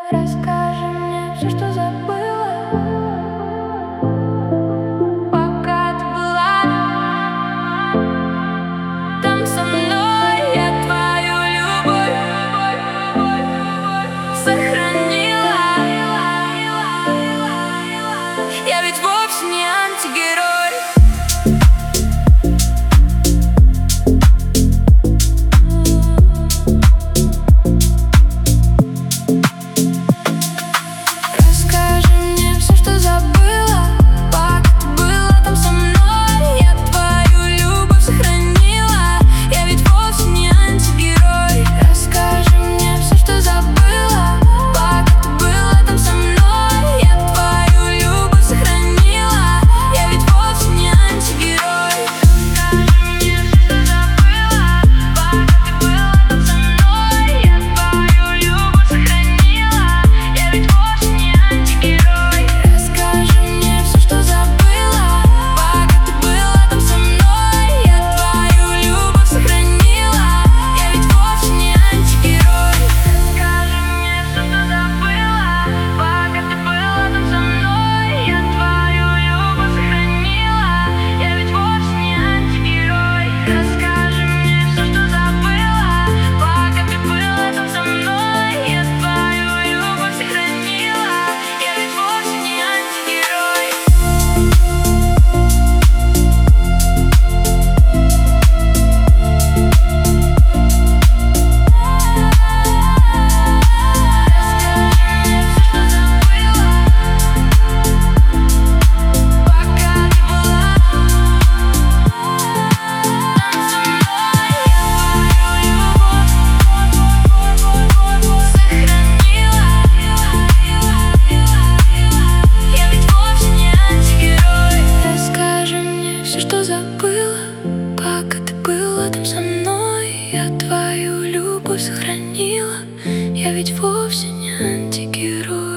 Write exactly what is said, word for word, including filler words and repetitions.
Расскажи мне все, что забыла, пока ты была там со мной. Я твою любовь сохранила. Я ведь вовсе не антигерой. Пока ты был рядом со мной, я твою любовь сохранила. Я ведь вовсе не антигерой.